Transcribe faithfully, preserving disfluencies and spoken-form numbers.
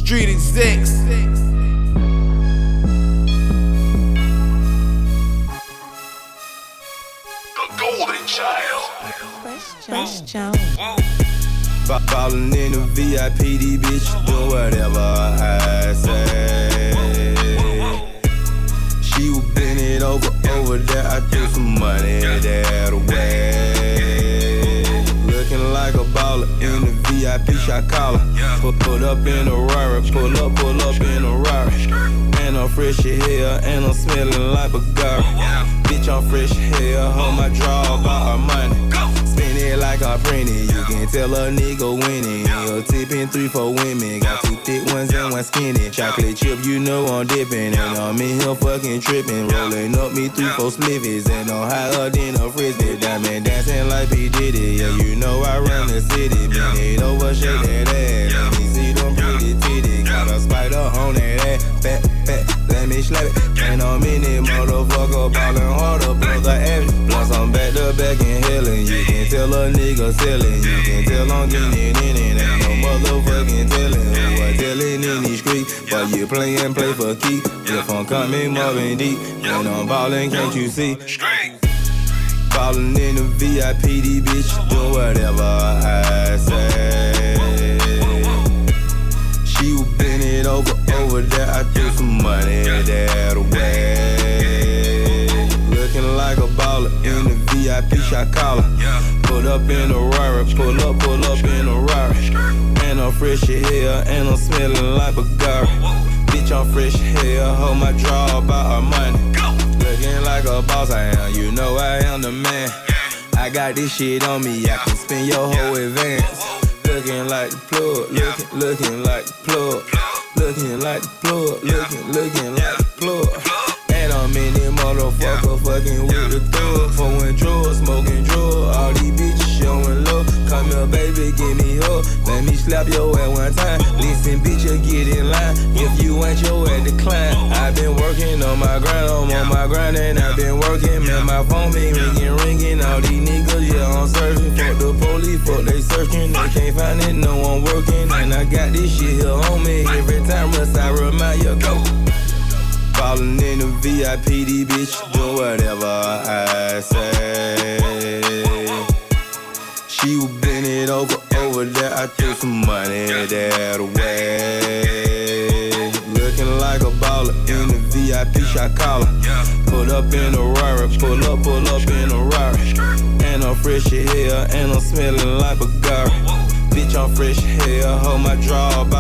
Street execs. The Golden Child. Fresh Jones. Ballin' in the V I P, these bitches do whatever I say. She was bend it over, over there, I threw some money that way. Looking like a baller in the V I P shot collar. Put, put up in a Rari, pull up, pull up in a Rari. And I'm fresh as hell, and I'm smelling like a girl. Bitch, I'm fresh as hell, hold my draw about her money. Spin it like I print it, you can tell a nigga winning. You're tipping three, four women, got two thick ones and one skinny. Chocolate chip, you know I'm dipping, and I'm in here fucking tripping. Rolling up me three, four spliffies, and I'm higher than a frisbee. Diamond dancing like P. Diddy, yeah, you know I run the city. Bend it over, shake that ass, let me see them pretty titties. Got a spider on that ass, fat, fat, let me slap it. And I'm in it, motherfucker, ballin' harder, brother average. Plus I'm back to back in hellin', you can tell a nigga sellin', you can tell I'm getting it in it. Ain't no motherfucking tellin' who I tellin' in these streets. But you playin', play for keep. If I'm coming Marvin deep, when I'm ballin', can't you see? Ballin' in the V I P, these bitches do whatever I say. She was bend it over, over there, I threw some money that way. Looking like a baller in the V I P shot collar. Put up in a Rari, pull up, pull up in a Rari. And I'm fresh as hell, and I'm smelling like a girl. Bitch, I'm fresh as hell, hold my draw about her money. Looking like a boss I am, you know I am the man. I got this shit on me, I can spend your whole advance. Looking like the plug, looking, looking like the plug. Looking like the plug, looking, looking like the plug. And I'm in this motherfucker fucking with the thug. Pouring drugs, smoking drugs, all these bitches showing love. Come here, baby, give me hug. Let me slap your ass one time. Listen, bitch, you get in line. If you ain't your ass decline. I've been working on my grind, I'm on my grind, and I've been working. Man, my phone been ringing, ringing. All these niggas, yeah, I'm surfing. Fuck the police, fuck they searching. They can't find it, no one working. And I got this shit here on me. Every time must I remind you, go. Ballin' in the V I P, these bitches do whatever I say. She was bend it over, over there, I threw some money that way. Looking like a baller in the V I P shot collar. Put up in a Rari, pull up, pull up in a Rari. And I'm fresh as hell, and I'm smelling like a girl. Bitch, I'm fresh as hell, hold my draw about